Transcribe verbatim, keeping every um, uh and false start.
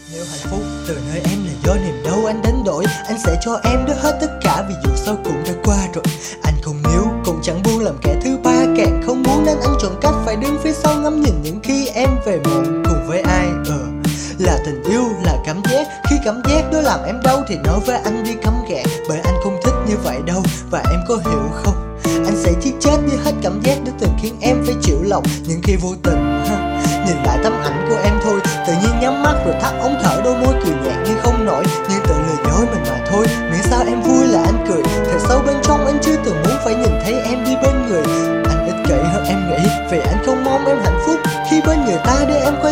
Nếu hạnh phúc từ nơi em là do niềm đau anh đánh đổi, anh sẽ cho em được hết tất cả, vì dù sao cũng đã qua rồi. Anh không níu cũng chẳng buông làm kẻ thứ ba, càng không muốn nên anh chọn cách phải đứng phía sau ngắm nhìn những khi em về muộn cùng với ai. Ờ Là tình yêu, là cảm giác, khi cảm giác đó làm em đau thì nói với anh đi cấm gạt, bởi anh không thích như vậy đâu. Và em có hiểu không, anh sẽ giết chết đi hết cảm giác đã từng khiến em phải chịu lòng. Nhưng khi vô tình ha, nhìn lại tấm ảnh của em thôi, tự nhiên nhắm mắt rồi thắt ống thở, đôi môi cười nhạt như không nổi, như tự lừa dối mình mà thôi. Miễn sao em vui là anh cười, thật sâu bên trong anh chưa từng muốn phải nhìn thấy em đi bên người. Anh ích kỷ hơn em nghĩ, vì anh không mong em hạnh phúc khi bên người ta để em quay